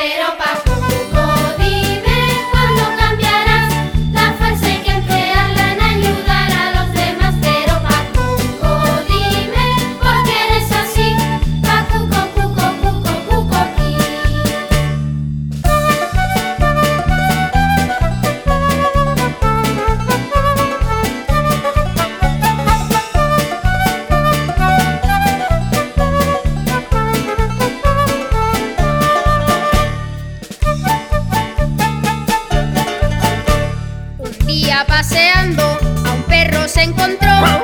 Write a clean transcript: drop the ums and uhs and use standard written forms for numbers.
pero Pacuco, dime cuándo cambiarás la fuerza hay que emplearla en ayudar a los demás. Pero Pacuco, dime por qué eres así. Pacuco, cuco, cuco, cucoquí. Un día paseando a un perro se encontró.